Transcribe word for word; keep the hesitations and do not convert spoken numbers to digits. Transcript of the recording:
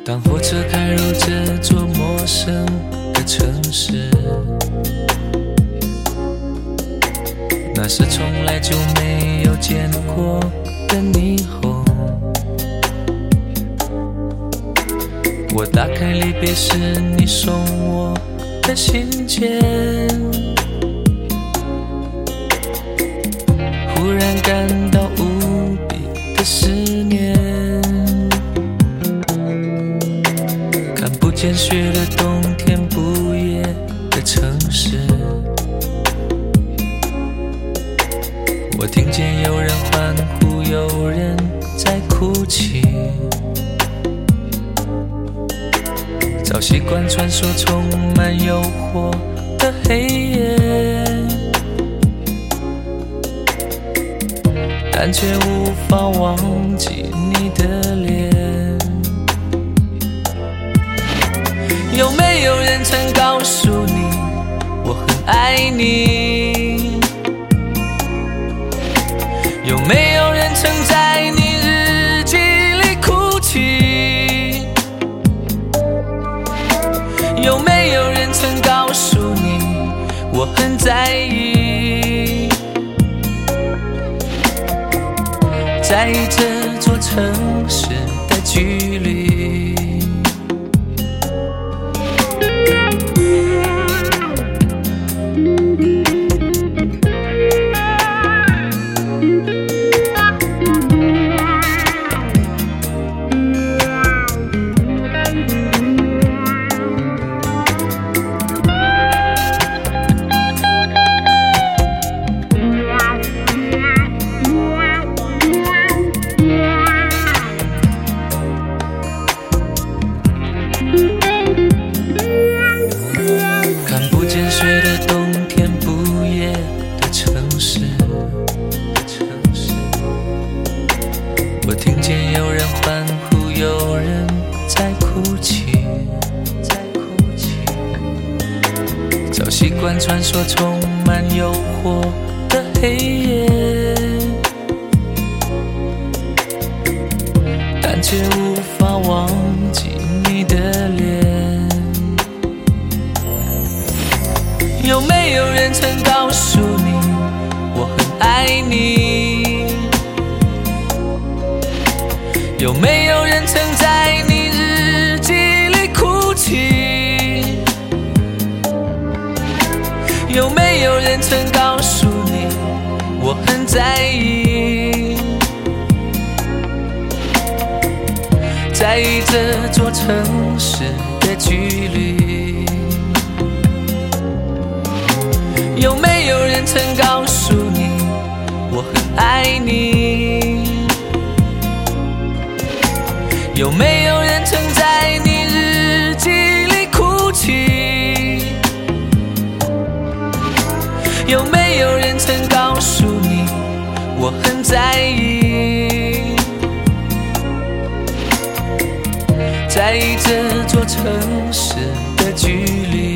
当火车开入这座陌生的城市，那是从来就没有见过的霓虹。我打开离别时你送我的信件，忽然感到无比的思念。看不见雪的冬天，不夜的城市，我听见有人欢呼，有人在哭泣。早习惯穿梭充满诱惑的黑夜，但却无法忘记你的脸。有没有人曾告诉你我很爱你？有没有人曾在你日记里哭泣？有没有人曾告诉你我很在意？在意这座城市的距离。雪的冬天，不夜的城市，我听见有人欢呼，有人在哭泣。早习惯穿梭充满诱惑的黑夜，但却无法忘记你的脸。有没有人曾告诉你我很爱你？有没有人曾在你日记里哭泣？有没有人曾告诉你我很在意？在意这座城市的距离。有没有人曾告诉你我很爱你？有没有人曾在你日记里哭泣？有没有人曾告诉你我很在意？在意这座城市的距离。